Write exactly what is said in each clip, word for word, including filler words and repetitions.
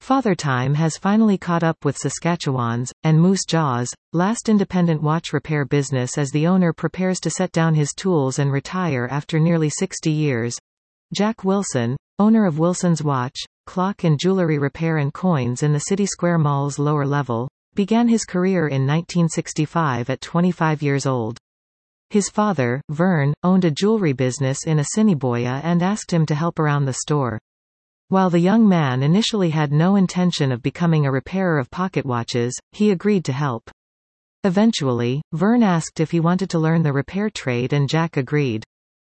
Father Time has finally caught up with Saskatchewan's, and Moose Jaw's, last independent watch repair business as the owner prepares to set down his tools and retire after nearly sixty years. Jack Wilson, owner of Wilson's Watch, Clock and Jewelry Repair and Coins in the City Square Mall's lower level, began his career in nineteen sixty-five at twenty-five years old. His father, Vern, owned a jewelry business in Assiniboia and asked him to help around the store. While the young man initially had no intention of becoming a repairer of pocket watches, he agreed to help. Eventually, Vern asked if he wanted to learn the repair trade and Jack agreed.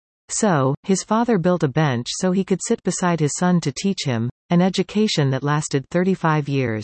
So, his father built a bench so he could sit beside his son to teach him, an education that lasted thirty-five years.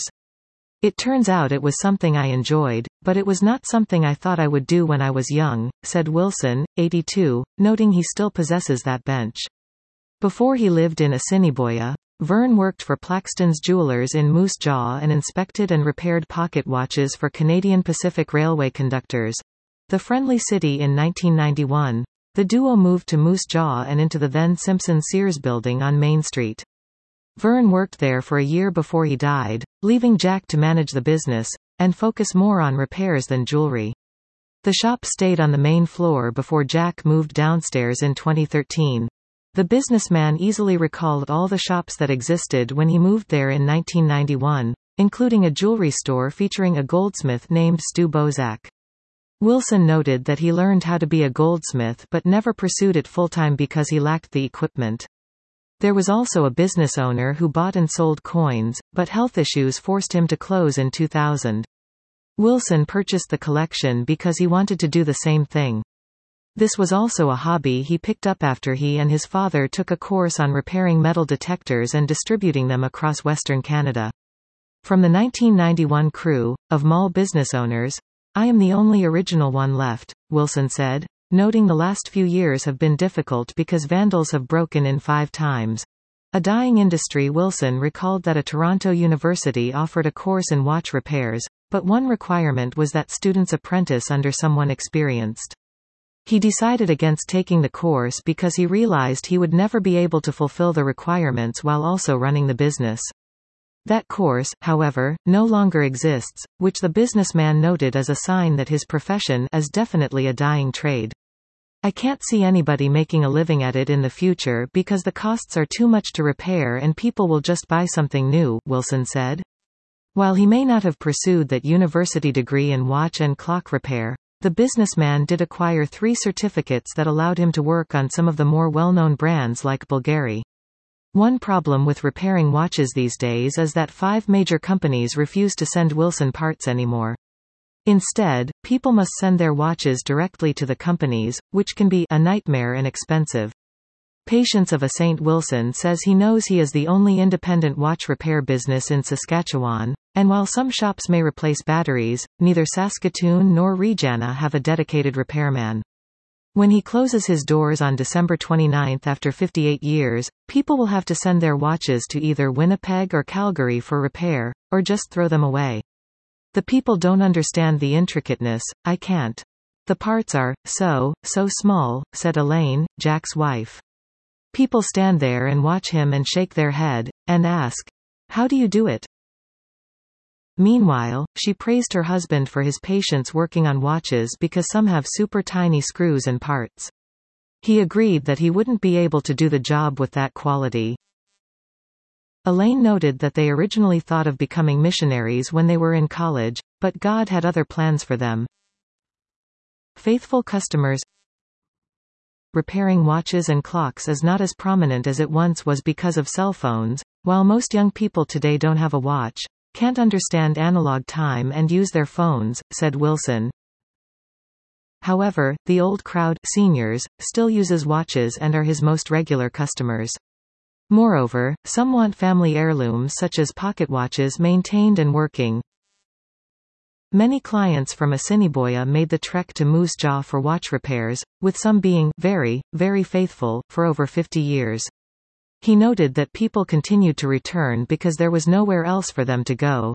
It turns out it was something I enjoyed, but it was not something I thought I would do when I was young, said Wilson, eighty-two, noting he still possesses that bench. Before he lived in Assiniboia, Vern worked for Plaxton's Jewelers in Moose Jaw and inspected and repaired pocket watches for Canadian Pacific Railway conductors. The Friendly City in nineteen ninety-one. The duo moved to Moose Jaw and into the then Simpson Sears building on Main Street. Vern worked there for a year before he died, leaving Jack to manage the business, and focus more on repairs than jewelry. The shop stayed on the main floor before Jack moved downstairs in twenty thirteen. The businessman easily recalled all the shops that existed when he moved there in nineteen ninety-one, including a jewelry store featuring a goldsmith named Stu Bozak. Wilson noted that he learned how to be a goldsmith but never pursued it full-time because he lacked the equipment. There was also a business owner who bought and sold coins, but health issues forced him to close in two thousand. Wilson purchased the collection because he wanted to do the same thing. This was also a hobby he picked up after he and his father took a course on repairing metal detectors and distributing them across Western Canada. From the nineteen ninety-one crew of mall business owners, I am the only original one left, Wilson said, noting the last few years have been difficult because vandals have broken in five times. A dying industry. Wilson recalled that a Toronto university offered a course in watch repairs, but one requirement was that students apprentice under someone experienced. He decided against taking the course because he realized he would never be able to fulfill the requirements while also running the business. That course, however, no longer exists, which the businessman noted as a sign that his profession is definitely a dying trade. I can't see anybody making a living at it in the future because the costs are too much to repair and people will just buy something new, Wilson said. While he may not have pursued that university degree in watch and clock repair, the businessman did acquire three certificates that allowed him to work on some of the more well-known brands like Bulgari. One problem with repairing watches these days is that five major companies refuse to send Wilson parts anymore. Instead, people must send their watches directly to the companies, which can be a nightmare and expensive. Patience of a Saint Wilson says he knows he is the only independent watch repair business in Saskatchewan, and while some shops may replace batteries, neither Saskatoon nor Regina have a dedicated repairman. When he closes his doors on December twenty-ninth after fifty-eight years, people will have to send their watches to either Winnipeg or Calgary for repair, or just throw them away. The people don't understand the intricateness, I can't. The parts are, so, so small, said Elaine, Jack's wife. People stand there and watch him and shake their head, and ask, how do you do it? Meanwhile, she praised her husband for his patience working on watches because some have super tiny screws and parts. He agreed that he wouldn't be able to do the job with that quality. Elaine noted that they originally thought of becoming missionaries when they were in college, but God had other plans for them. Faithful customers. Repairing watches and clocks is not as prominent as it once was because of cell phones. While most young people today don't have a watch, can't understand analog time and use their phones, said Wilson. However, the old crowd, seniors, still uses watches and are his most regular customers. Moreover, some want family heirlooms such as pocket watches maintained and working. Many clients from Assiniboia made the trek to Moose Jaw for watch repairs, with some being very, very faithful, for over fifty years. He noted that people continued to return because there was nowhere else for them to go.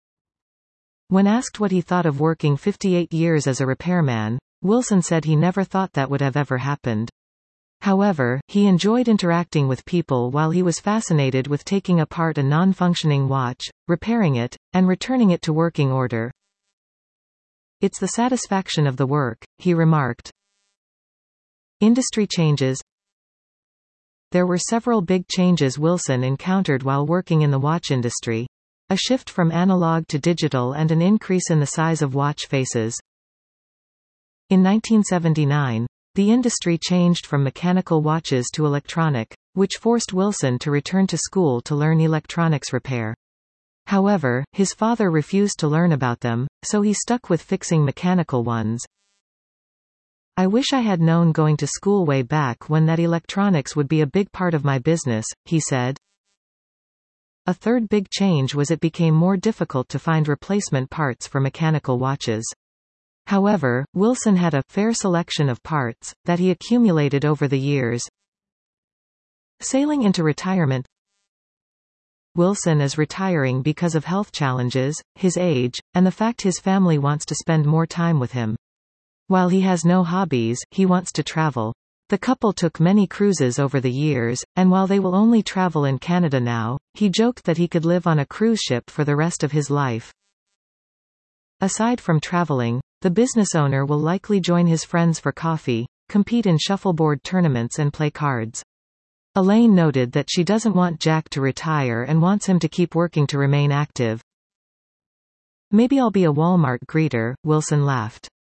When asked what he thought of working fifty-eight years as a repairman, Wilson said he never thought that would have ever happened. However, he enjoyed interacting with people while he was fascinated with taking apart a non-functioning watch, repairing it, and returning it to working order. "It's the satisfaction of the work," he remarked. Industry changes. There were several big changes Wilson encountered while working in the watch industry. A shift from analog to digital and an increase in the size of watch faces. In nineteen seventy-nine, the industry changed from mechanical watches to electronic, which forced Wilson to return to school to learn electronics repair. However, his father refused to learn about them, so he stuck with fixing mechanical ones. "I wish I had known going to school way back when that electronics would be a big part of my business," he said. A third big change was it became more difficult to find replacement parts for mechanical watches. However, Wilson had a fair selection of parts that he accumulated over the years. Sailing into retirement. Wilson is retiring because of health challenges, his age, and the fact his family wants to spend more time with him. While he has no hobbies, he wants to travel. The couple took many cruises over the years, and while they will only travel in Canada now, he joked that he could live on a cruise ship for the rest of his life. Aside from traveling, the business owner will likely join his friends for coffee, compete in shuffleboard tournaments and play cards. Elaine noted that she doesn't want Jack to retire and wants him to keep working to remain active. "Maybe I'll be a Walmart greeter," Wilson laughed.